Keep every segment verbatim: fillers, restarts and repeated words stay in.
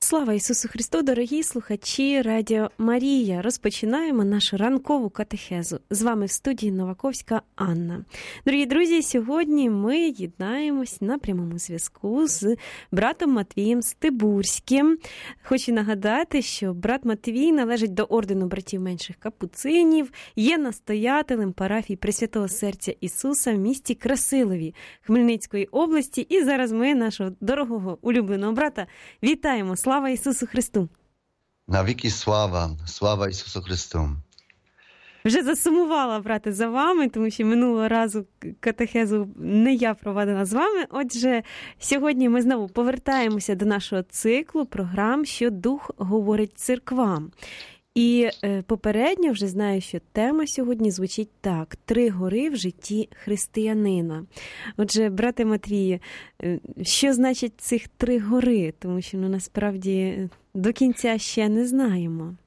Слава Ісусу Христу, дорогі слухачі Радіо Марія. Розпочинаємо нашу ранкову катехезу. З вами в студії Новаковська Анна. Дорогі друзі, сьогодні ми єднаємось на прямому зв'язку з братом Матвієм Стибурським. Хочу нагадати, що брат Матвій належить до ордену братів менших капуцинів, є настоятелем парафії Пресвятого Серця Ісуса в місті Красилові Хмельницької області. І зараз ми нашого дорогого улюбленого брата вітаємо. Слава Ісусу Христу! Навіки слава! Слава Ісусу Христу! Вже засумувала, брате, за вами, тому що минулого разу катехезу не я провадила з вами. Отже, сьогодні ми знову повертаємося до нашого циклу програм «Що Дух говорить церквам». І е, попередньо вже знаю, що тема сьогодні звучить так: «Три гори в житті християнина». Отже, брате Матвію, е, що значить цих три гори? Тому що, ну, насправді, до кінця ще не знаємо.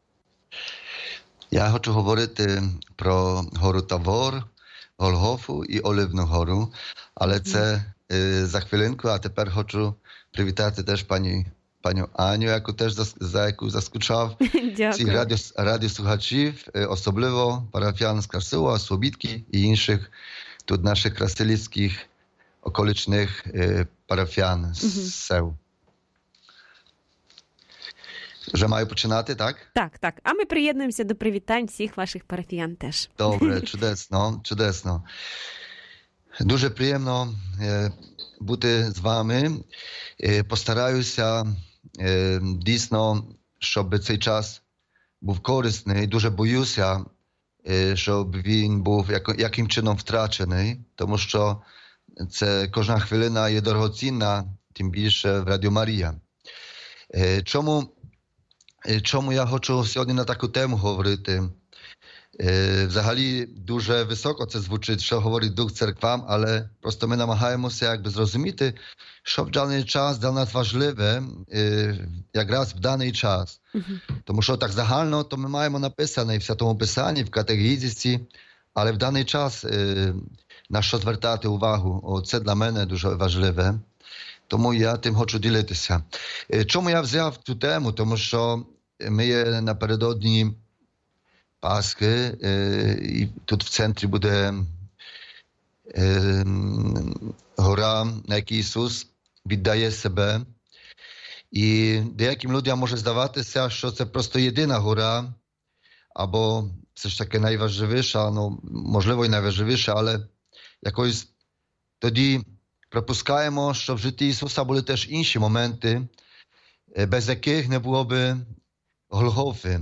Я хочу говорити про гору Тавор, Голгофу і Оливну гору, але це е, за хвилинку, а тепер хочу привітати теж пані Пані Аню, яку теж за, за яку заскучав, всіх радіо, радіослухачів, особливо парафіян з Красила, Слобідки і інших тут наших красилівських околичних е, парафіян з угу. сел. Вже маю починати, так? Так, так. А ми приєднуємося до привітань всіх ваших парафіян теж. Добре, чудесно, чудесно. Дуже приємно е, бути з вами. Е, постараюся е, дійсно, щоб цей час був корисний. Дуже боюся, е, щоб він був як, яким чином втрачений, тому що це кожна хвилина є дорогоцінна, тим більше в Радіо Марія. Е, чому, е, чому я хочу сьогодні на таку тему говорити? Е, взагалі дуже високо це звучить, що говорить Дух церквам, але просто ми намагаємося якби зрозуміти, що в даний час для нас важливе, е, якраз в даний час. Uh-huh. Тому що так загально, то ми маємо написане і в Святому Писанні, в катехізисі, але в даний час е, на що звертати увагу, о, це для мене дуже важливе. Тому я тим хочу ділитися. Е, чому я взяв цю тему? Тому що ми є напередодні Пасхи, е, і тут в центрі буде е, гора, на якій Ісус віддає себе. І деяким людям може здаватися, що це просто єдина гора, або все ж таки найважливіша, ну, можливо і найважливіша, але якось тоді пропускаємо, що в житті Ісуса були теж інші моменти, без яких не було би Голгофи.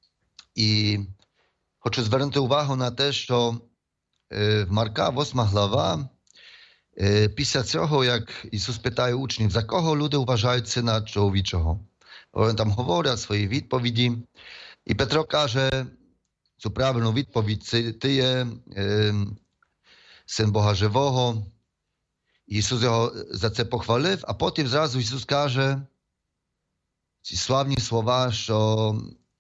І хочу звернути увагу на те, що в Марка, восьма глава, після цього, як Ісус питає учнів, за кого люди вважають Сина Чоловічого. Вони там говорять свої відповіді. І Петро каже цю правильну відповідь: ти є е, Син Бога Живого. Ісус його за це похвалив, а потім зразу Ісус каже ці славні слова, що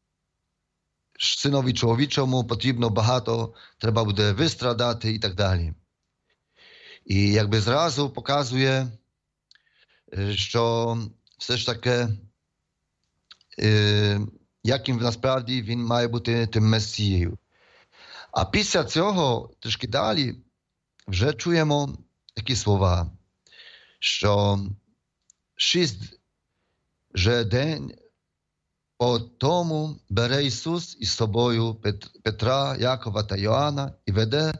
Синові Чоловічому потрібно багато, треба буде вистрадати і так далі. І якби зразу показує, що все ж таки, яким насправді він має бути тим Месією. А після цього, трішки далі, вже чуємо такі слова, що шість же день по тому бере Ісус із собою Петра, Якова та Йоанна і веде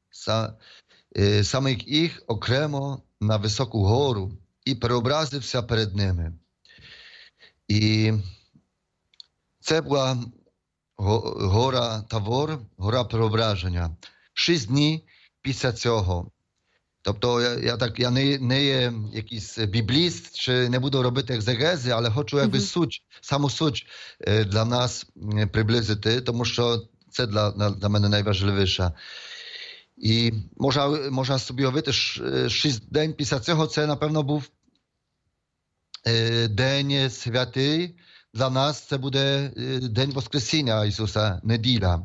самих їх окремо на високу гору і переобразився перед ними. І це була гора Тавор, гора переображення. Шість днів після цього. Тобто я, я, так, я не, не є якийсь бібліст, чи не буду робити екзегези, але хочу якби mm-hmm. суть, саму суть для нас приблизити, тому що це для, для мене найважливіше. І можна, можна собі уявити, шість день після цього це, напевно, був день святий. Для нас це буде день Воскресіння Ісуса, неділя.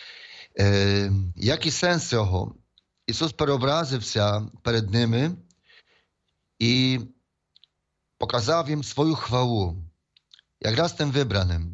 Який сенс цього? Ісус переобразився перед ними і показав їм свою хвалу. якраз тим вибраним.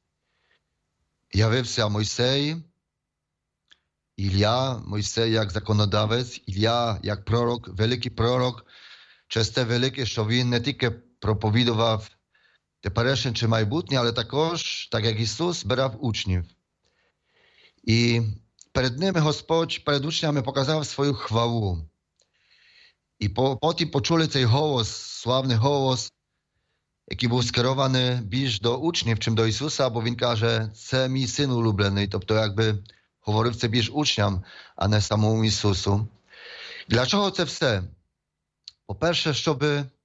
Явився Мойсей, Ілля, Мойсей як законодавець, Ілля як пророк, великий пророк, через те велике, що він не тільки проповідував теперішнє чи майбутнє, але також, так як Ісус, збирав учнів. І перед ними Господь, перед учнями показав свою хвалу. І потім почули цей голос, славний голос, який був скерований більш до учнів, чим до Ісуса, бо Він каже, це мій син улюблений, тобто якби говорив це більш учням, а не самому Ісусу. Для чого це все? По-перше, щоб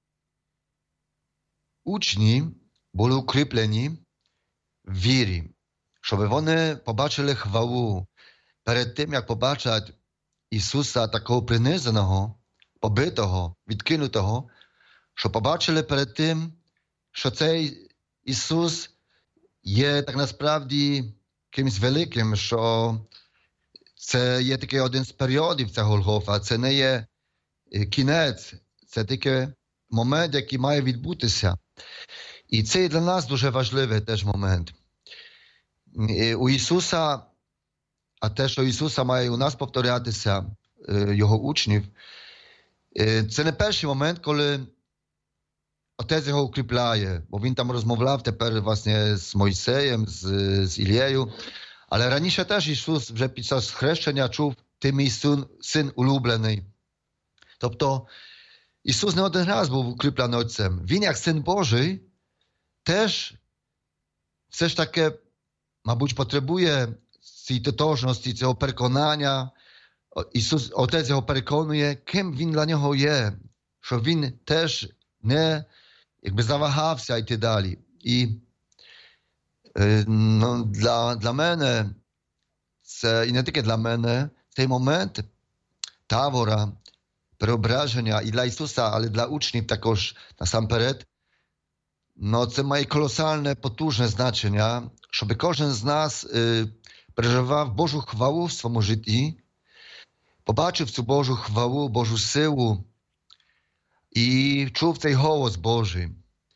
учні були укріплені в вірі, щоб вони побачили хвалу перед тим, як побачать Ісуса такого принизаного, побитого, відкинутого, щоб побачили перед тим, що цей Ісус є так насправді кимось великим, що це є такий один з періодів ця Голгофа, це не є кінець, це тільки момент, який має відбутися. І це для нас дуже важливий теж момент. У Ісуса, а те, що Ісуса має у нас повторятися, Його учнів, це не перший момент, коли Отець його укріпляє, бо він там розмовляв тепер власне з Мойсеєм, з, з Ілією. Але раніше теж Ісус вже під час хрещення чув, ти мій син, син улюблений. Тобто Ісус не один раз був укріплений Отцем. Він як Син Божий теж все ж таки, мабуть, потребує цієї тотожності, цього переконання. Ісус, Отець його переконує, ким Він для нього є, що Він теж не якби завагався йти далі. І е, ну, для, для мене, це, і не тільки для мене, цей момент табора, преображення і для Ісуса, але для учнів також насамперед, ну, це має колосальне, потужне значення, щоб кожен з нас е, переживав Божу хвалу в своєму житті, побачив цю Божу хвалу, Божу силу, і чув цей голос Божий.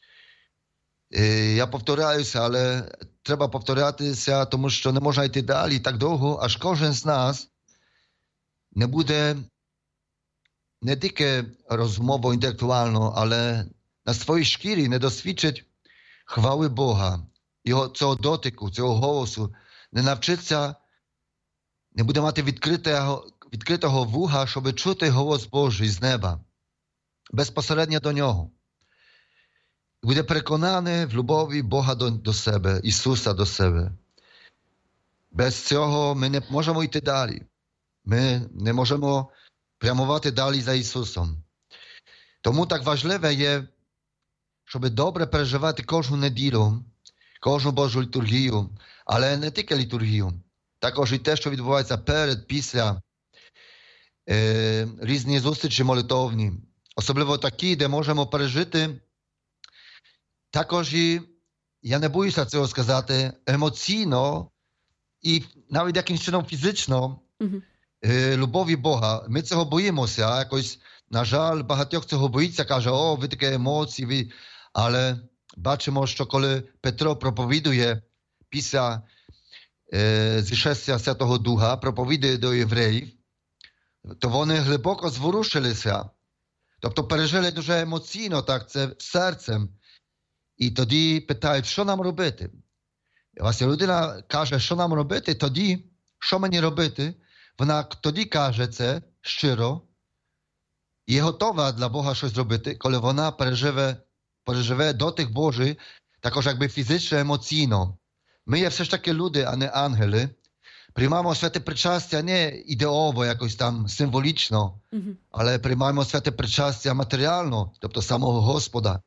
Я повторяюся, але треба повторятися, тому що не можна йти далі так довго, аж кожен з нас не буде не тільки розмовою інтелектуально, але на своїй шкірі не досвідчить хвали Бога, його, цього дотику, цього голосу, не навчиться, не буде мати відкритого, відкритого вуха, щоб чути голос Божий з неба. Безпосередньо до нього. Буде переконаний в любові Бога до, до себе, Ісуса до себе. Без цього ми не можемо йти далі. Ми не можемо прямувати далі за Ісусом. Тому так важливе є, щоб добре переживати кожну неділю, кожну Божу літургію, але не тільки літургію, також і те, що відбувається перед, після е, різні зустрічі молитовні. Особливо такі, де можемо пережити також і, я не боюся цього сказати, емоційно і навіть якимось чином фізично mm-hmm. е, любові Бога. Ми цього боїмося, а якось, на жаль, багатьох цього боїться, каже, о, ви такі емоції, ви... але бачимо, що коли Петро проповідує після е, зішестя Святого Духа, проповідує до євреїв, то вони глибоко зворушилися. Тобто пережили дуже емоційно, так, це серцем. І тоді питають, що нам робити? І власне людина каже, що нам робити, тоді, що мені робити? Вона тоді каже це щиро і є готова для Бога щось робити, коли вона переживе, переживе дотик Божий, також якби фізично, емоційно. Ми є все ж таки люди, а не ангели. Приймаємо святе причастя не ідеово, якось там символічно, mm-hmm. але приймаємо святе причастя матеріально, тобто самого Господа.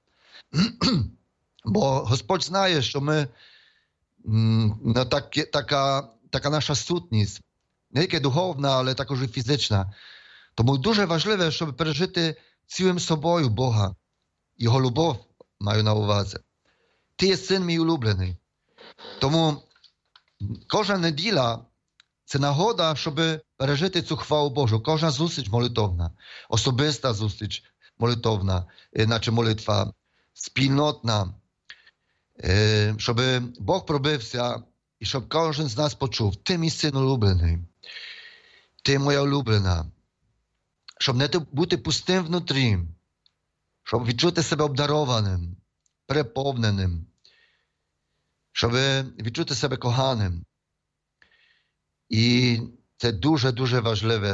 Бо Господь знає, що ми, ну, так, така, така наша сутність, не тільки духовна, але також і фізична. Тому дуже важливо, щоб пережити цілим собою Бога. Його любов маю на увазі. Ти є син мій улюблений. Тому кожна неділя – це нагода, щоб пережити цю хвалу Божу. Кожна зустріч молитовна, особиста зустріч молитовна, наче молитва, спільнотна. щоб Бог пробився і щоб кожен з нас почув: ти мій син улюблений, ти моя улюблена. Щоб не бути пустим внутрі, щоб відчути себе обдарованим, переповненим, щоб відчути себе коханим. І це дуже-дуже важливе.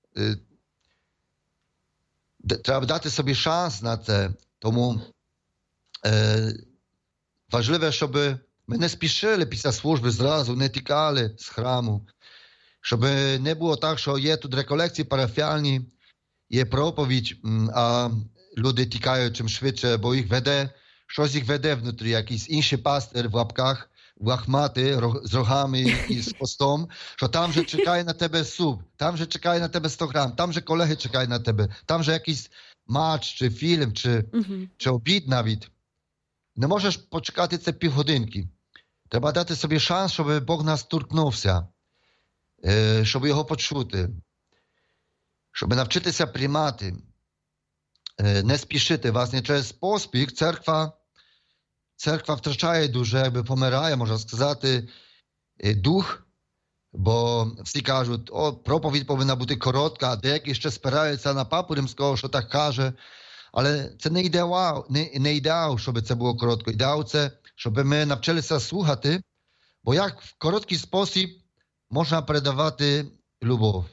Треба дати собі шанс на це. Тому е, важливо, щоб ми не спішили після служби зразу, не тікали з храму. Щоб не було так, що є тут реколекції парафіальні, є проповідь, а люди тікають чим швидше, бо їх веде, щось їх веде внутрі, якийсь інший пастир в лапках, в лахмати, з рогами і з хвостом, що там же чекає на тебе суп, там же чекає на тебе сто грам, там же колеги чекають на тебе, там же якийсь матч, чи фільм, чи, uh-huh. чи обід навіть. Не можеш почекати це півгодинки. Треба дати собі шанс, щоб Бог нас торкнувся, щоб його почути, щоб навчитися приймати, не спішити. Власне, через поспіх церква, церква втрачає дуже, якби помирає, можна сказати, дух, бо всі кажуть, о, проповідь повинна бути коротка, а деякі ще спираються на папу римського, що так каже. Але це не ідеал, не, не ідеал, щоб це було коротко. Ідеал це, щоб ми навчилися слухати, бо як в короткий спосіб можна передавати любов.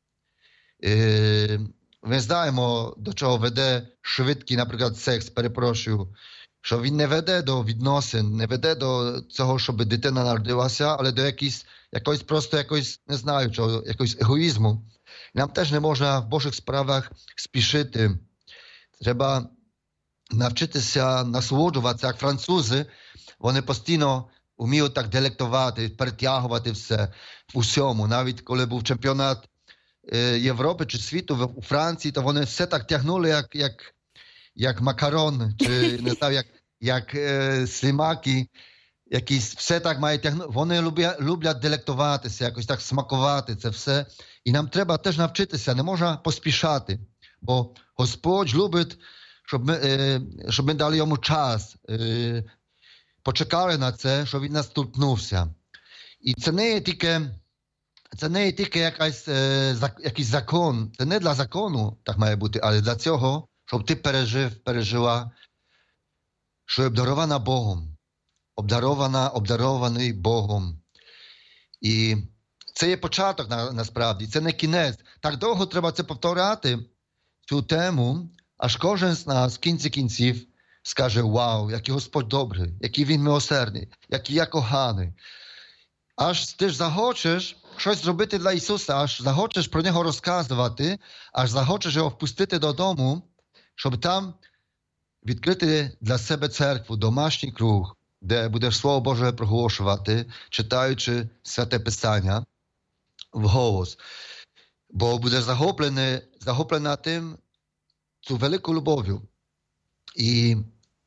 Е, ми знаємо, до чого веде швидкий, наприклад, секс, перепрошую, що він не веде до відносин, не веде до цього, щоб дитина народилася, але до якоїсь, якоїсь просто якоїсь, не знаю чого, якогось егоїзму. І нам теж не можна в Божих справах спішити. Треба навчитися насолоджуватися, як французи, вони постійно вміють так делектувати, перетягувати все в усьому. Навіть коли був чемпіонат е, Європи чи світу у Франції, то вони все так тягнули, як, як, як макарон, чи не знаю, як, як е, слімаки, якісь, все так має тягнути. Вони люблять, люблять делектуватися, якось так смакувати це все. І нам треба теж навчитися, не можна поспішати, бо Господь любить, щоб ми, е, щоб ми дали йому час, е, почекали на це, щоб він нас торкнувся. І це не є тільки, це не є тільки якась, е, за, якийсь закон, це не для закону так має бути, але для цього, щоб ти пережив, пережила, що є обдарована Богом, обдарована, обдарований Богом. І це є початок на, насправді, це не кінець. Так довго треба це повторяти, цю тему, аж кожен з нас в кінці кінців скаже: вау, який Господь добрий, який Він милосердний, який я коханий. Аж ти ж захочеш щось зробити для Ісуса, аж захочеш про Нього розказувати, аж захочеш Його впустити додому, щоб там відкрити для себе церкву, домашній круг, де будеш Слово Боже проголошувати, читаючи Святе Писання вголос. Бо будеш захоплений, захоплена тим, цю велику любов'ю. І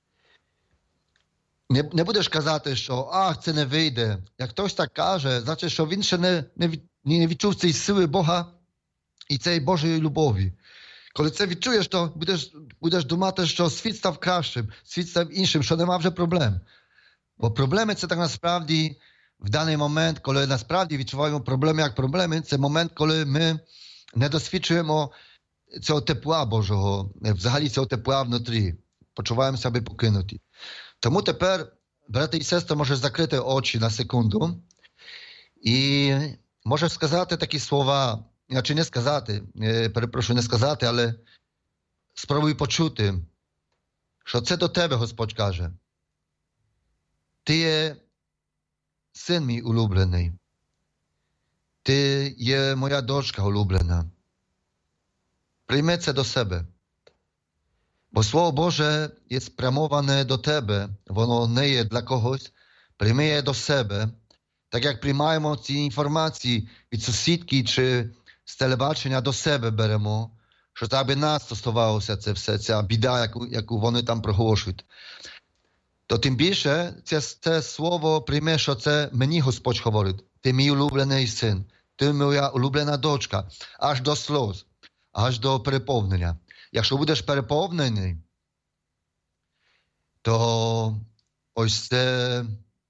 не, не будеш казати, що ах, це не вийде. Як хтось так каже, значить, що він ще не, не, від, не відчув цієї сили Бога і цієї Божої любові. Коли це відчуєш, то будеш, будеш думати, що світ став кращим, світ став іншим, що нема вже проблем. Бо проблеми це так насправді в даний момент, коли насправді відчуваємо проблеми як проблеми, це момент, коли ми не досвідчуємо цього тепла Божого, взагалі цього тепла внутрі. Почуваємо себе покинуті. Тому тепер, брати і сестри, можеш закрити очі на секунду і можеш сказати такі слова, чи не сказати, перепрошую, не сказати, але спробуй почути, що це до тебе Господь каже. Ти є син мій улюблений. Ти є моя дочка улюблена. Прийми це до себе. Бо Слово Боже є спрямоване до тебе, воно не є для когось. Прийми є до себе, так як приймаємо ці інформації від сусідки чи з телебачення до себе беремо, що так би нас стосувалося це все, ця біда, яку, яку вони там проголошують. То тим більше це, це слово прийме, що це мені Господь говорить. Ти мій улюблений син, ти моя улюблена дочка, аж до сльоз, аж до переповнення. Якщо будеш переповнений, то ось це,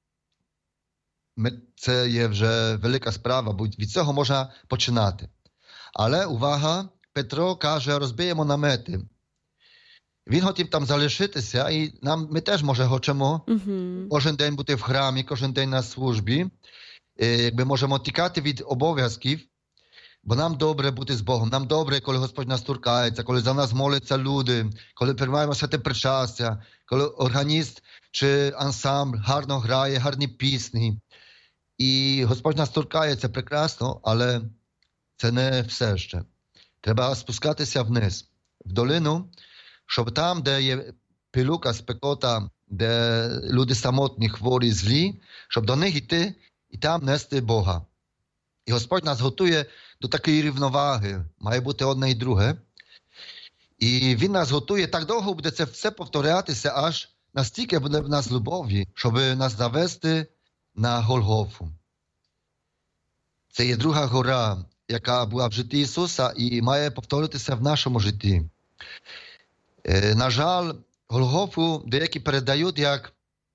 це є вже велика справа, бо від цього можна починати. Але, увага, Петро каже, розбиємо намети. Він хотів там залишитися, і нам, ми теж, може, хочемо uh-huh. кожен день бути в храмі, кожен день на службі. Якби можемо тікати від обов'язків, бо нам добре бути з Богом. Нам добре, коли Господь нас торкається, коли за нас моляться люди, коли приймаємо святе причастя, коли органіст чи ансамбль гарно грає, гарні пісні. І Господь нас торкається прекрасно, але це не все ще. Треба спускатися вниз, в долину, щоб там, де є пилюка, спекота, де люди самотні, хворі, злі, щоб до них йти і там нести Бога. І Господь нас готує до такої рівноваги. Має бути одне і друге. І Він нас готує, так довго буде це все повторятися, аж настільки буде в нас любові, щоб нас завести на Голгофу. Це є друга гора, яка була в житті Ісуса і має повторитися в нашому житті. Е, на жаль, Голгофу деякі передають як,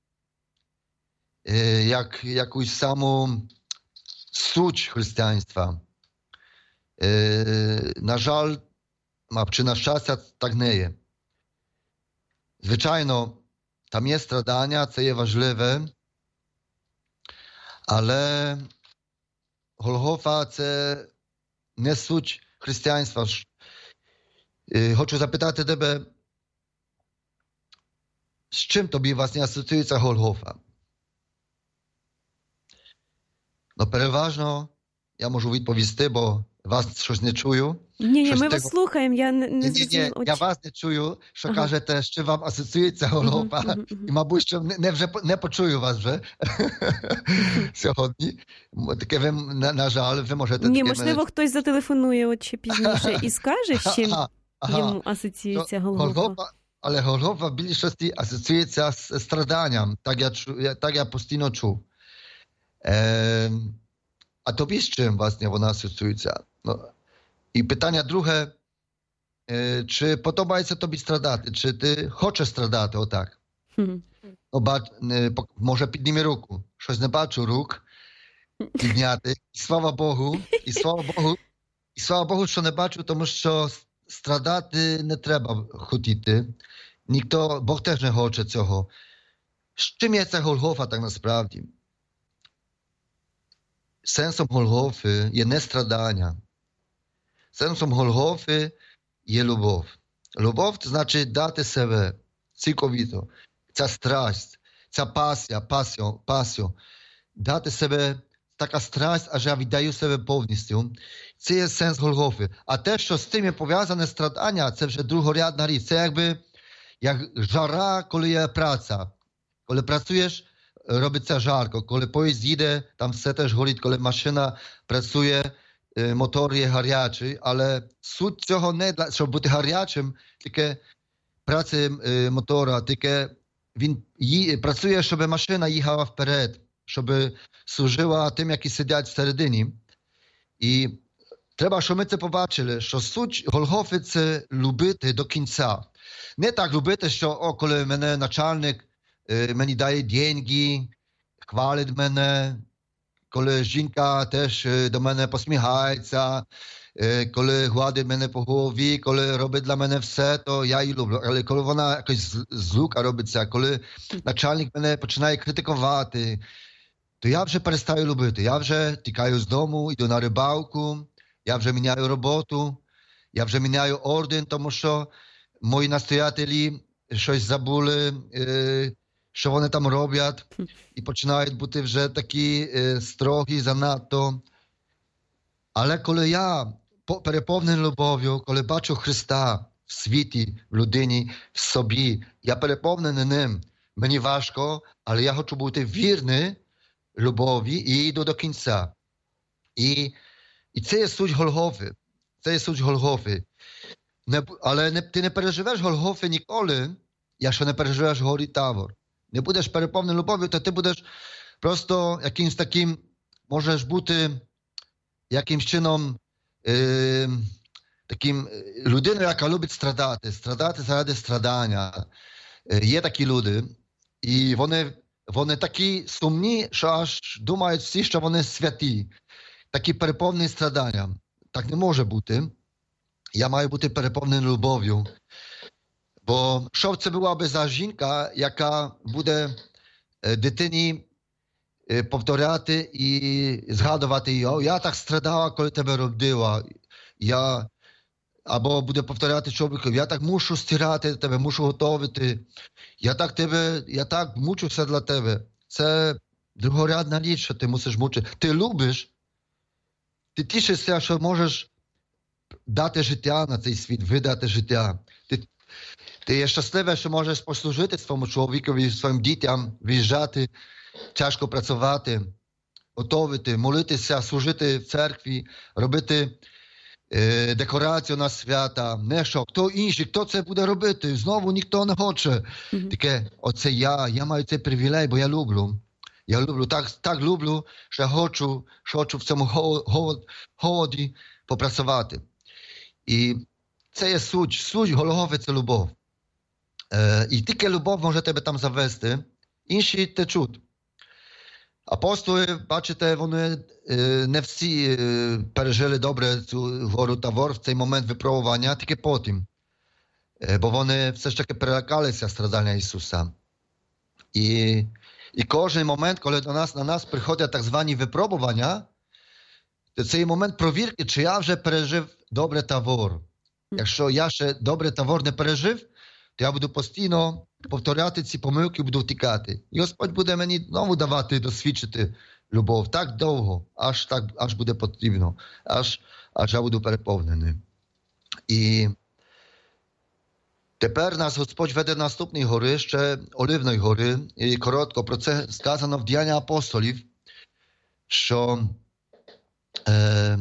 е, як якусь саму суть християнства. Е, на жаль, чи на щастя, так не є. Звичайно, там є страдання, це є важливе, але Голгофа – це не суть християнства. Е, хочу запитати тебе, з чим тобі, власне, асоціюється Голгофа? Ну, переважно, я можу відповісти, бо вас щось не чую. Ні, ні, ми того... вас слухаємо, я не, не ні, ні, я вас не чую, що ага. кажете, що вам асоціюється Голгофа, uh-huh, uh-huh. і, мабуть, що не, не, вже, не почую вас вже сьогодні. Таке ви, на, на жаль, ви можете... Ні, можливо, мене... хтось зателефонує от ще пізніше і скаже, з чим ага, ага. йому асоціюється Голгофа. Голгофа. Але Голгофа в більшості асоціюється з страданням, так я, так я постійно чув. Е, а тобі з чим, власне, вона асоціюється? Ну, і питання друге, е, чи подобається тобі страдати? Чи ти хочеш страдати отак? Mm-hmm. Ну, бач, е, може, підніми руку. Щось не бачу рук підняти. І слава Богу, і слава Богу, і слава Богу, що не бачу, тому що страдати не треба хотіти. Ніхто, Бог теж не хоче цього. З чим є ця Голгофа так насправді? Сенсом Голгофи є не страдання. Сенсом Голгофи є любов. Любов – це значить дати себе цілковито. Ця страсть, ця пасія, пасіо, пасіо. Дати себе, така страсть, аж я віддаю себе повністю. Це є сенс Голгофи. А те, що з тим є пов'язане страдання, це вже другорядна річ. Це якби як жара, коли є праця. Коли працюєш, робиться жарко. Коли поїзд їде, там все теж горить. Коли машина працює, мотор є гарячий. Але суть цього не для, щоб бути гарячим, тільки праці мотора, тільки він ї, працює, щоб машина їхала вперед, щоб служила тим, які сидять всередині. І треба, щоб ми це побачили, що суть Голгофи – це любити до кінця. Не так любити, що о, коли мене начальник е, мені дає деньги, хвалить мене, коли жінка теж до мене посміхається, е, коли гладить мене по голові, коли робить для мене все, то я її люблю. Але коли вона якось з лука робиться, коли начальник мене починає критикувати, то я вже перестаю любити. Я вже тікаю з дому, йду на рибалку, я вже міняю роботу, я вже міняю орден, тому що мої настоятелі щось забули, е, що вони там роблять, і починають бути вже такі е, строгі занадто. Але коли я переповнений любов'ю, коли бачу Христа в світі, в людині, в собі, я переповнений ним, мені важко, але я хочу бути вірний любові і йду до кінця. І, і це є суть Голгофи. Це є суть Голгофи. Не, але не, ти не переживеш Голгофи ніколи, якщо не переживеш горі Тавор. Не будеш переповнений любов'ю, то ти будеш просто якимсь таким, можеш бути якимсь чином е, таким людиною, яка любить страдати. Страдати заради страдання. Е, є такі люди. І вони, вони такі сумні, що аж думають всі, що вони святі. Такі переповнені страданням. Так не може бути. Я маю бути переповнений любов'ю. Бо що це була би за жінка, яка буде дитині повторяти і згадувати її: «О, я так страдала, коли тебе родила». Я... Або буде повторяти чоловіку: «Я так мушу стирати тебе, мушу готувати. Я так тебе, я так мучуся для тебе». Це другорядна річ, що ти мусиш мучити. Ти любиш, ти тішишся, що можеш дати життя на цей світ, видати життя. Ти, ти є щасливий, що можеш послужити своєму чоловікові, своїм дітям, виїжджати, тяжко працювати, готувати, молитися, служити в церкві, робити е, декорацію на свята. Не що, хто інший, хто це буде робити? Знову ніхто не хоче. Mm-hmm. Таке, оце я, я маю цей привілей, бо я люблю. Я люблю, так, так люблю, що я хочу, що хочу в цьому голод, голоді попрацювати. І це є суть, суть Голгофи – це любов. Е, і тільки любов може тебе там завести, інші течуть. Апостоли, бачите, вони е, не всі е, пережили добре цю гору Тавор в цей момент випробування, тільки потім. Е, бо вони все ж таки перелякалися страждання Ісуса. І, і кожен момент, коли до нас, на нас приходять так звані випробування, то цей момент провірки, чи я вже пережив добре Тавор. Якщо я ще добре Тавор не пережив, то я буду постійно повторяти ці помилки, буду втікати. І Господь буде мені знову давати досвідчити любов так довго, аж так, аж буде потрібно, аж, аж я буду переповнений. І тепер нас Господь веде на наступні гори, ще Оливної гори, і коротко про це сказано в Діяння апостолів, що е,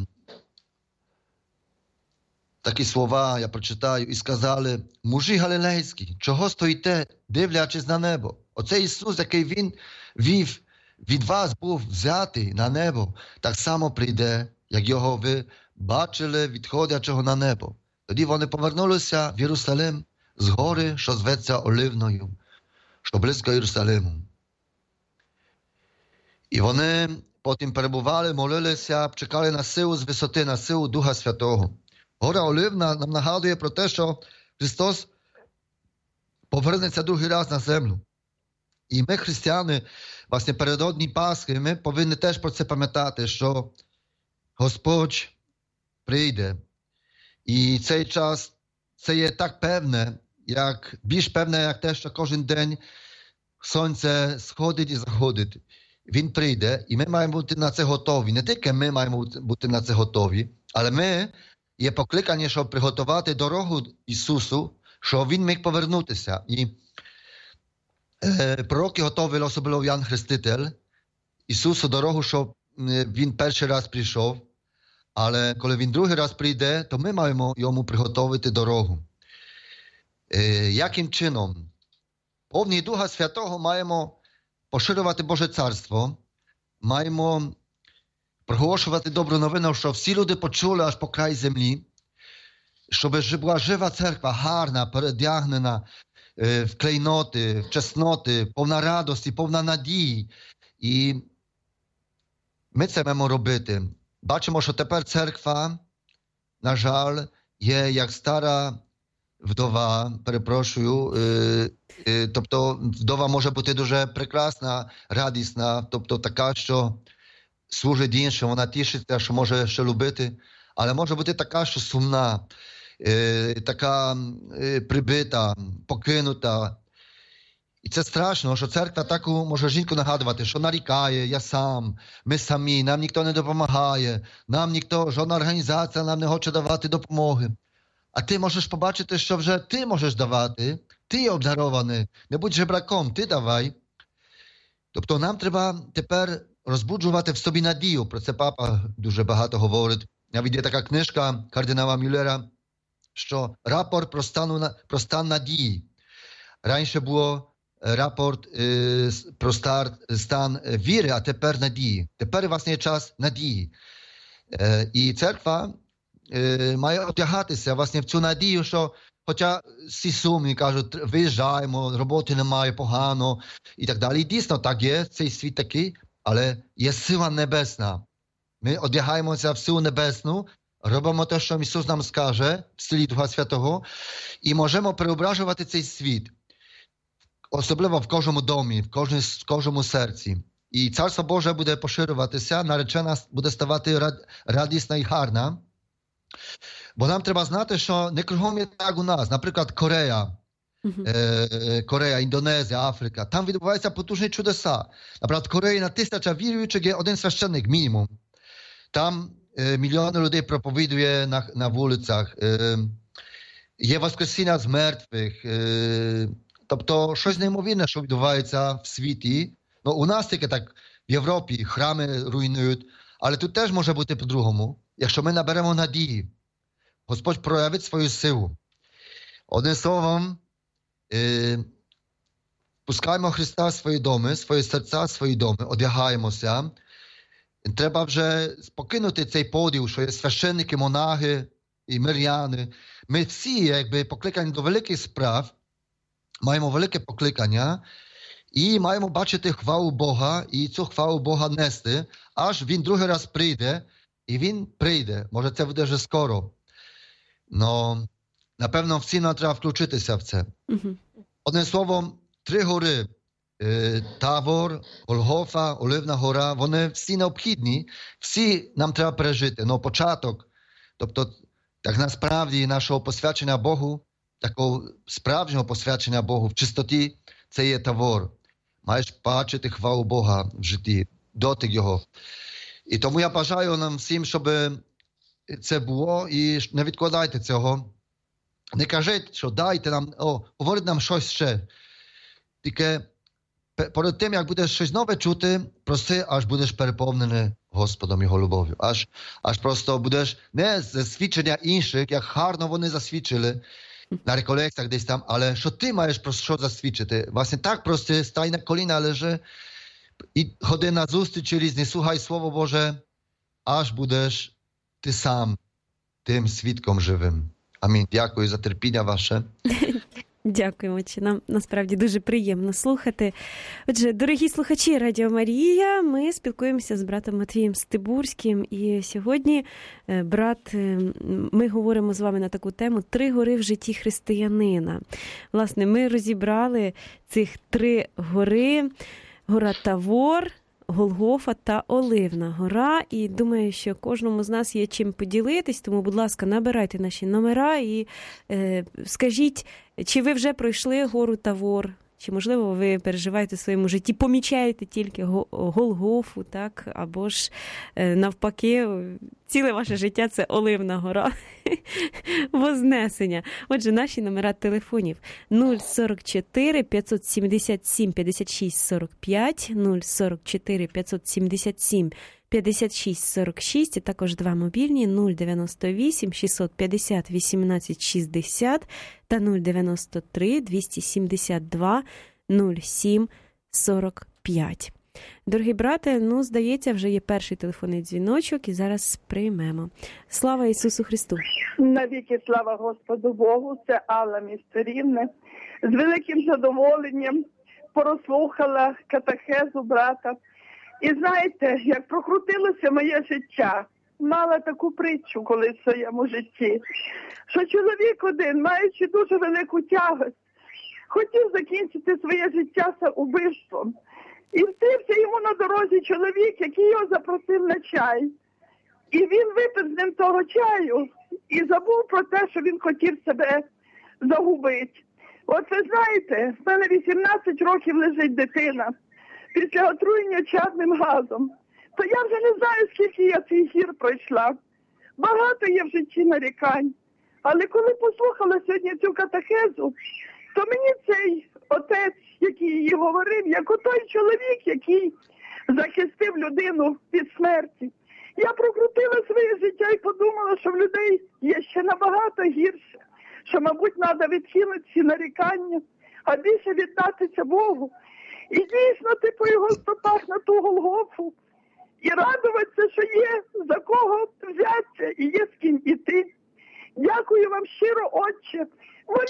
такі слова я прочитаю: «І сказали: мужі галілейські, чого стоїте, дивлячись на небо? Оце Ісус, який Він вів, від вас був взятий на небо, так само прийде, як його ви бачили, відходячого на небо». Тоді вони повернулися в Єрусалим з гори, що зветься Оливною, що близько Єрусалиму. І вони потім перебували, молилися, чекали на силу з висоти, на силу Духа Святого. Гора Оливна нам нагадує про те, що Христос повернеться другий раз на землю. І ми, християни, власне, передодні Пасхи, ми повинні теж про це пам'ятати, що Господь прийде. І цей час, це є так певне, як, більш певне, як те, що кожен день сонце сходить і заходить. Він прийде, і ми маємо бути на це готові. Не тільки ми маємо бути на це готові, але ми є покликані, щоб приготувати дорогу Ісусу, щоб Він міг повернутися. І е, пророки готовили, особливо Ян Хреститель, Ісусу дорогу, щоб Він перший раз прийшов, але коли Він другий раз прийде, то ми маємо Йому приготовити дорогу. Е, яким чином? Повні Духа Святого маємо поширювати Боже Царство, маємо проголошувати добру новину, щоб всі люди почули аж по край землі, щоб була жива церква, гарна, передягнена е, в клейноти, в чесноти, повна радості, повна надії. І ми це маємо робити. Бачимо, що тепер церква, на жаль, є як стара вдова, перепрошую, е, е, тобто вдова може бути дуже прекрасна, радісна, тобто така, що служить іншим, вона тішиться, що може ще любити, але може бути така, що сумна, е, така е, прибита, покинута. І це страшно, що церква таку може жінку нагадувати, що нарікає: я сам, ми самі, нам ніхто не допомагає, нам ніхто, жодна організація нам не хоче давати допомоги. А ти можеш побачити, що вже ти можеш давати, ти є обдарований, не будь жебраком, ти давай. Тобто нам треба тепер розбуджувати в собі надію. Про це папа дуже багато говорить. Навіть є така книжка кардинала Мюллера, що рапорт про, стану, про стан надії. Раніше було рапорт е, про стар, стан віри, а тепер надії. Тепер, власне, є час надії. Е, і церква е, має одягатися, власне, в цю надію, що хоча всі сумні кажуть, виїжджаємо, роботи немає, погано і так далі. І дійсно так є, цей світ такий, але є сила небесна. Ми одягаємося в силу небесну, робимо те, що Ісус нам скаже в силі Духа Святого, і можемо переображувати цей світ. Особливо в кожному домі, в кожному, в кожному серці. І Царство Боже буде поширюватися, наречена буде ставати рад, радісна і гарна. Бо нам треба знати, що не кругом є так у нас. Наприклад, Корея, uh-huh. е, Корея, Індонезія, Африка. Там відбуваються потужні чудеса. Наприклад, в Кореї на тисяча віруючих є один священник, мінімум. Там е, мільйони людей проповідує на, на вулицях. Е, є воскресіння з мертвих. Е, тобто, щось неймовірне, що відбувається в світі. Ну, у нас тільки так в Європі храми руйнують, але тут теж може бути по-другому. Якщо ми наберемо надії, Господь проявить свою силу. Одним словом, е, пускаємо Христа в свої доми, свої серця, свої доми, одягаємося. Треба вже покинути цей поділ, що є священники, монахи і миряни. Ми всі, якби, покликані до великих справ, маємо велике покликання і маємо бачити хвалу Бога і цю хвалу Бога нести, аж Він другий раз прийде, і Він прийде. Може, це буде вже скоро. Но, напевно, всі нам треба включитися в це. Uh-huh. Одним словом, три гори, е, Тавор, Голгофа, Оливна гора, вони всі необхідні, всі нам треба пережити. Но початок, тобто, так насправді нашого посвячення Богу, такого справжнього посвячення Богу в чистоті, це є Тавор. Маєш бачити хвалу Бога в житті, дотик Його. І тому я бажаю нам всім, щоб це було, і не відкладайте цього. Не кажіть, що дайте нам, о, говорить нам щось ще. Тільки перед тим, як будеш щось нове чути, проси, аж будеш переповнений Господом Його любов'ю. Аж, аж просто будеш не з свідчення інших, як гарно вони засвідчили на реколекціях десь там, але що ти маєш про що засвідчити. Власне, так просто стай на коліна, лежи і ходи на зустрічі різні, слухай Слово Боже, аж будеш ти сам тим свідком живим. Амінь. Дякую за терпіння ваше. Дякуємо, чи нам насправді дуже приємно слухати. Отже, дорогі слухачі Радіо Марія, ми спілкуємося з братом Матвієм Стибурським. І сьогодні, брат, ми говоримо з вами на таку тему «Три гори в житті християнина». Власне, ми розібрали цих три гори. Гора Тавор, Голгофа та Оливна гора. І думаю, що кожному з нас є чим поділитись, тому, будь ласка, набирайте наші номера і е, скажіть, чи ви вже пройшли гору Тавор, чи, можливо, ви переживаєте в своєму житті, помічаєте тільки Голгофу, так, або ж е, навпаки, ціле ваше життя – це Оливна гора, Вознесення. Отже, наші номера телефонів нуль сорок чотири п'ятсот сімдесят сім п'ятдесят шість сорок п'ять, нуль сорок чотири п'ятсот сімдесят сім п'ятдесят шість сорок шість, і також два мобільні нуль дев'яносто вісім шістсот п'ятдесят вісімнадцять шістдесят та нуль дев'яносто три двісті сімдесят два нуль сім сорок п'ять. Дорогі брате, ну, здається, вже є перший телефонний дзвіночок, і зараз приймемо. Слава Ісусу Христу! Навіки слава Господу Богу, це Алла Містерівна. З великим задоволенням прослухала катехезу брата. І знаєте, як прокрутилося моє життя, мала таку притчу колись в своєму житті, що чоловік один, маючи дуже велику тягость, хотів закінчити своє життя самоубивством. І встився йому на дорозі чоловік, який його запросив на чай. І він випив з ним того чаю і забув про те, що він хотів себе загубити. От ви знаєте, в мене вісімнадцять років лежить дитина після отруєння чадним газом. То я вже не знаю, скільки я цих гір пройшла. Багато є в житті нарікань. Але коли послухала сьогодні цю катехезу, то мені цей отець, який її говорив, як отой чоловік, який захистив людину від смерті. Я прокрутила своє життя і подумала, що в людей є ще набагато гірше, що, мабуть, треба відкинути ці нарікання, а більше віддатися Богу. І дійсно, ти по його стопах на ту Голгофу. І радуватися, що є за кого взятися і є з ким іти. Дякую вам щиро, Отче. Ви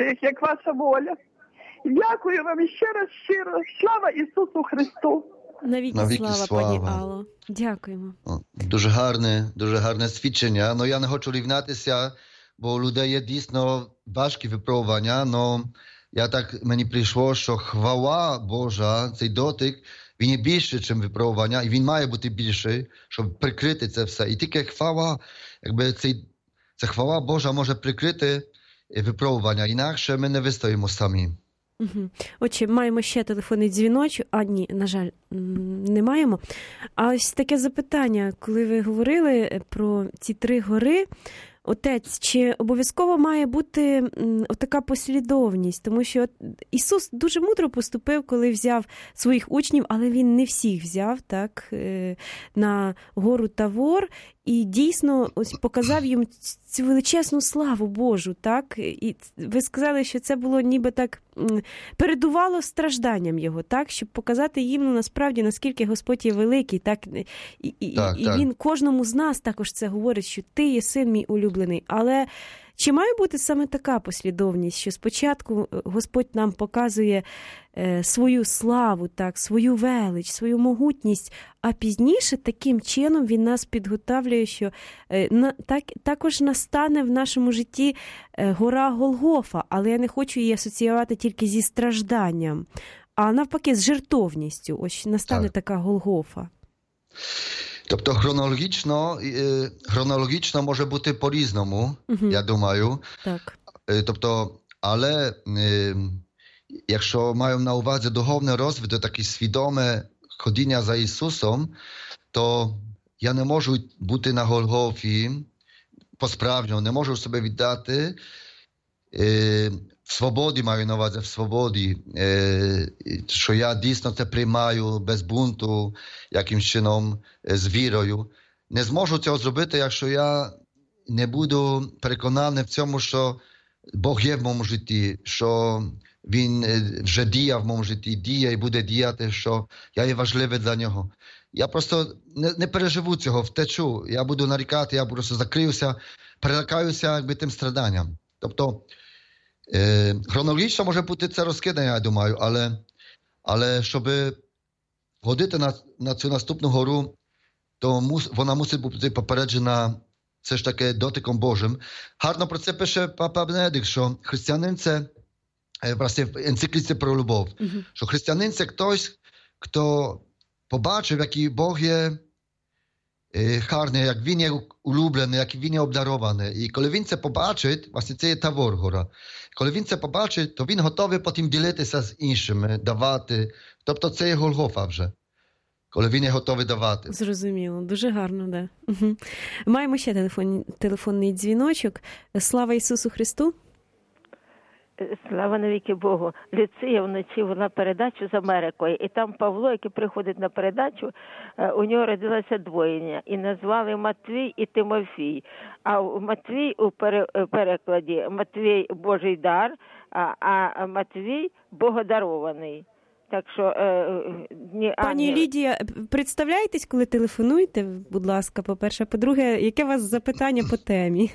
святих, як ваша воля. Дякую вам і ще раз щиро. Слава Ісусу Христу! Навіки, Навіки слава, слава. пані Алло. Дякуємо. Дуже гарне, дуже гарне свідчення. Ну, я не хочу рівнятися, бо у людей є дійсно важкі випробування, но я так, мені прийшло, що хвала Божа, цей дотик, він є більше, ніж випробування, і він має бути більший, щоб прикрити це все. І тільки хвала, якби цей, ця хвала Божа може прикрити випробування, інакше ми не вистоїмо самі. Угу. Отже, маємо ще телефонний дзвіночок. А, ні, на жаль, не маємо. А ось таке запитання, коли ви говорили про ці три гори, Отець, чи обов'язково має бути така послідовність? Тому що Ісус дуже мудро поступив, коли взяв своїх учнів, але Він не всіх взяв, так, на гору Тавор, і дійсно ось показав їм цю величезну славу Божу, так? І ви сказали, що це було ніби так, передувало стражданням Його, так? Щоб показати їм, ну, насправді, наскільки Господь є великий, так? І, і, так, і так. Він кожному з нас також це говорить, що ти є син мій улюблений. Але чи має бути саме така послідовність, що спочатку Господь нам показує е, свою славу, так, свою велич, свою могутність, а пізніше таким чином Він нас підготовлює, що е, на, так, також настане в нашому житті е, гора Голгофа, але я не хочу її асоціювати тільки зі стражданням, а навпаки з жертовністю. Ось настане так. така Голгофа. Тобто хронологічно, хронологічно може бути по-різному, угу. я думаю. Так. Тобто, але якщо маємо на увазі духовний розвиток, таке свідоме ходіння за Ісусом, то я не можу бути на Голгофі по-справжньому, не можу себе віддати в свободі, маю на увазі, в свободі, що я дійсно це приймаю без бунту, яким чином, з вірою. Не зможу цього зробити, якщо я не буду переконаний в цьому, що Бог є в моєму житті, що Він вже діє в моєму житті, діє і буде діяти, що я є важливий для Нього. Я просто не, не переживу цього, втечу. Я буду нарікати, я просто закриюся, перелякаюся якби тим страданням. Тобто, Е, хронологічно може бути це розкидання, я думаю, але, але щоб ходити на, на цю наступну гору, то мус, вона мусить бути попереджена все ж таки дотиком Божим. Гарно про це пише папа Бенедикт, що християнин це, власне, в енцикліці про любов, uh-huh. що християнин це хтось, хто побачив, який Бог є гарний, як він є улюблений, як він є обдарований. І коли він це побачить, власне, це є Тавор гора. Коли він це побачить, то він готовий потім ділитися з іншими, давати. Тобто це є Голгофа вже. Коли він є готовий давати. Зрозуміло. Дуже гарно, да. Угу. Маємо ще телефон, телефонний дзвіночок. Слава Ісусу Христу! Слава навіки Богу. Люція вночі вела передачу з Америкою, і там Павло, який приходить на передачу, у нього родилося двоєння, і назвали Матвій і Тимофій. А Матвій у перекладі Матвій – Божий дар, а Матвій – Богодарований. Так що, ні, Пані Аня... Лідія, представляєтесь, коли телефонуєте, будь ласка, по-перше. По-друге, яке у вас запитання по темі?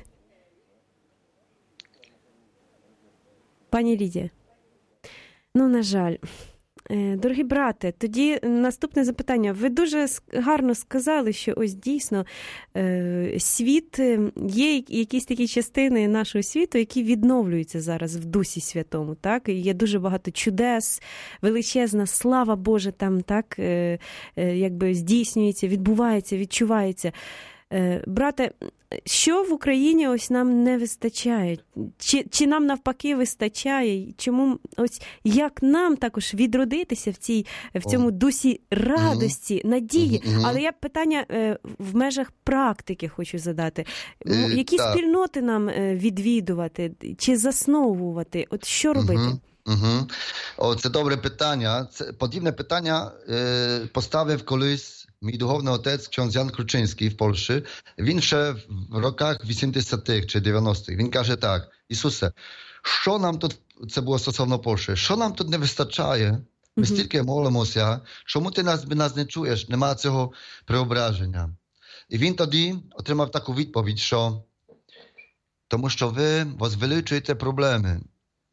Пані Лідія, ну, на жаль. Дорогі брате, тоді наступне запитання. Ви дуже гарно сказали, що ось дійсно світ, є якісь такі частини нашого світу, які відновлюються зараз в Дусі Святому, так? Є дуже багато чудес, величезна слава Божа там, так, якби здійснюється, відбувається, відчувається. Брате, що в Україні ось нам не вистачає? Чи, чи нам навпаки вистачає? Чому ось як нам також відродитися в цій в цьому дусі радості, надії? Але я питання в межах практики хочу задати. Які так. спільноти нам відвідувати чи засновувати? От що робити? Угу. О, це добре питання. Це подібне питання е, поставив колись мій духовний отець, ksiądz Jan Kruczyński в Польщі. Він ще в роках вісімдесятих чи дев'яностих. Він каже так: Ісусе, що нам тут, це було стосовно Польщі, що нам тут не вистачає? Ми mm-hmm. стільки молимося, чому ти нас, нас не чуєш? Нема цього преображення. І він тоді отримав таку відповідь, що тому що ви возвеличуєте проблеми.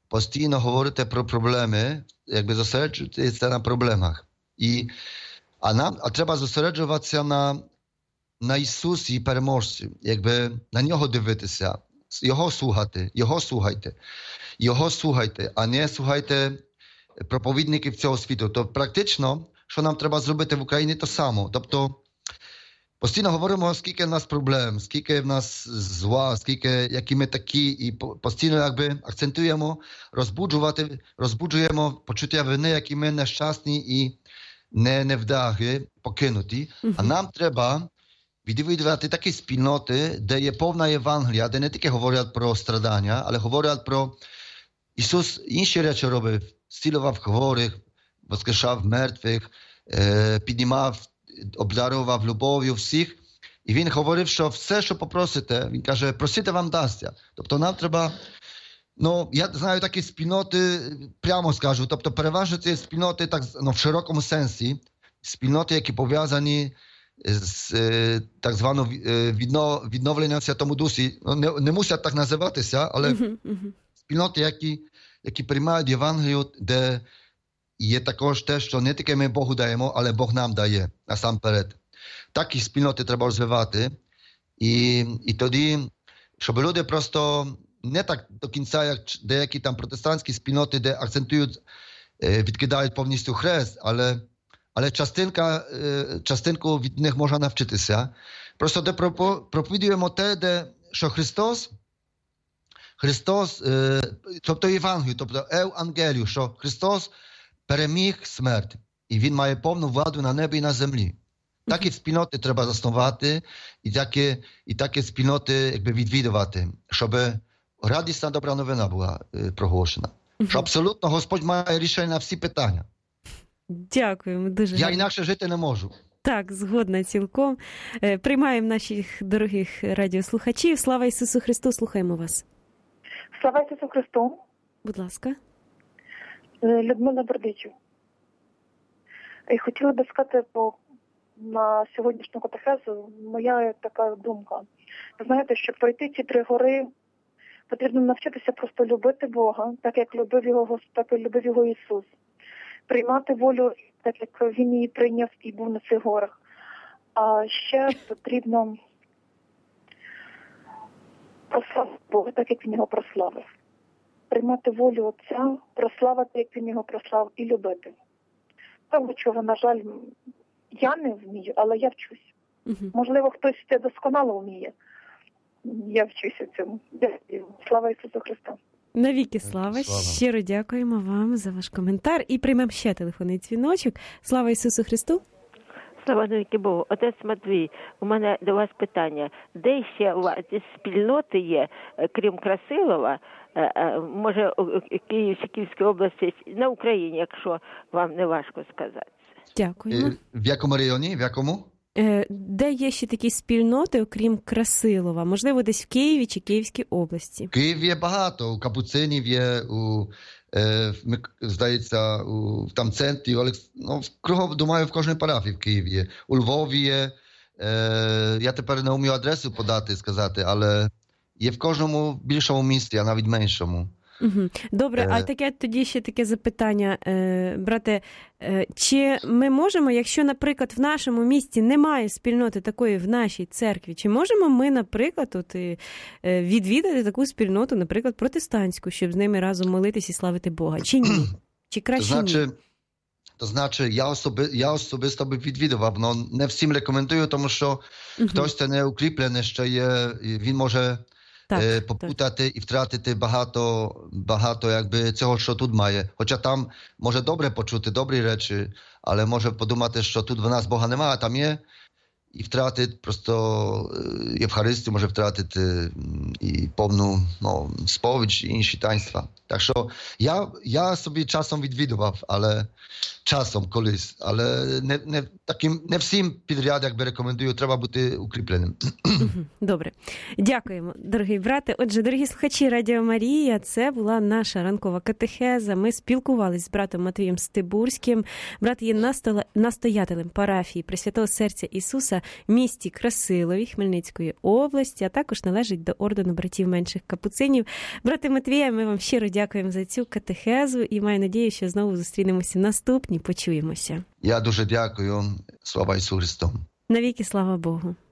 постійно говорите про проблеми, якби зосереджуєтеся на проблемах. І, а нам а треба зосереджуватися на, на Ісусі переможці, якби на нього дивитися, його слухати, його слухайте, його слухайте, а не слухайте проповідників цього світу. То практично, що нам треба зробити в Україні, то само. Тобто, постійно говоримо, скільки в нас проблем, скільки в нас зла, скільки, які ми такі, і постійно якби акцентуємо, розбуджувати, розбуджуємо почуття вини, які ми нещасні і не, невдаги, покинуті. Uh-huh. А нам треба відвідувати такі спільноти, де є повна Євангелія, де не тільки говорять про страдання, але говорять про Ісус інші речі робив, зцілював хворих, воскрешав мертвих, е, піднімав, обдарував любов'ю всіх. І він говорив, що все, що попросите, він каже, просите, вам дасться. Тобто нам треба, ну, я знаю такі спільноти, прямо скажу, тобто переважно ці спільноти так, ну, в широкому сенсі, спільноти, які пов'язані з е, так званим е, відно, відновленням в Святому Дусі. Ну, не, не мусять так називатися, але uh-huh, uh-huh. спільноти, які, які приймають Євангелію, де є також те, що не тільки ми Богу даємо, але Бог нам дає насамперед. Такі спільноти треба розвивати. І, і тоді, щоб люди просто не так до кінця, як деякі там протестантські спільноти, де акцентують, відкидають повністю хрест, але, але частинка, частинку від них можна навчитися. Просто де проповідуємо те, де, що Христос, Христос, тобто Євангелію, тобто Евангелію, що Христос переміг смерть, і Він має повну владу на небі і на землі. Такі спільноти треба заснувати, і такі, і такі спільноти якби відвідувати, щоб радісна добра новина була е, проголошена. Uh-huh. Що абсолютно Господь має рішення на всі питання. Дякуємо дуже. Я інакше жити не можу. Так, згодна цілком. Приймаємо наших дорогих радіослухачів. Слава Ісусу Христу, слухаємо вас. Слава Ісусу Христу. Будь ласка. Людмила Бердичів. І хотіла би сказати по, на сьогоднішню катехезу, моя така думка. Ви знаєте, щоб пройти ці три гори, потрібно навчитися просто любити Бога, так як любив його, так як любив його Ісус. Приймати волю, так як Він її прийняв і був на цих горах. А ще потрібно прославити Бога, так як Він його прославив. Приймати волю Отця, прославити, як Він його прослав, і любити. Того, чого, на жаль, я не вмію, але я вчусь. Uh-huh. Можливо, хтось це досконало вміє. Я вчуся цьому. Дякую. Слава Ісусу Христу. Навіки слава. слава. Щиро дякуємо вам за ваш коментар. І приймемо ще телефонний дзвіночок. Слава Ісусу Христу. Слава навіки Богу. Отець Матвій, у мене до вас питання. Де ще у вас спільноти є, крім Красилова, може, у Київській, Київській області, на Україні, якщо вам не важко сказати? Дякуємо. В якому районі? В якому? Де є ще такі спільноти, окрім Красилова? Можливо, десь в Києві чи Київській області? В Києві є багато. У Капуцинів є, у, е, здається, у там центрі, ну, кругом, думаю, в кожній парафії в Києві є. У Львові є. Е, я тепер не вмію адресу подати, сказати, але є в кожному більшому місті, а навіть меншому. Угу. Добре, е... а таке тоді ще таке запитання, е, брате, е, чи ми можемо, якщо, наприклад, в нашому місті немає спільноти такої в нашій церкві, чи можемо ми, наприклад, от, е, відвідати таку спільноту, наприклад, протестантську, щоб з ними разом молитись і славити Бога, чи ні? Чи краще то значить, ні? То значить, я, особи, я особисто би відвідував, але не всім рекомендую, тому що угу. хтось це не укріплений, що є, він може... Так, попутати так. і втратити багато, багато якби цього, що тут має. Хоча там може добре почути, добрі речі, але може подумати, що тут в нас Бога немає, а там є, і втратити просто Євхаристію, може втратити і повну ну, сповідь, і інші таїнства. Так що я, я собі часом відвідував, але часом колись, але не, не, таким, не всім підряд, якби рекомендую, треба бути укріпленим. Добре. Дякуємо, дорогий брате. Отже, дорогі слухачі Радіо Марія, це була наша ранкова катехеза. Ми спілкувалися з братом Матвієм Стибурським. Брат є настоятелем парафії Пресвятого Серця Ісуса в місті Красилові Хмельницької області, а також належить до ордену братів менших капуцинів. Брате Матвія, ми вам щиро дякуємо за цю катехезу і маю надію, що знову зустрінемося в наступній, почуємося. Я дуже дякую. Слава Ісусу Христу. Навіки слава Богу.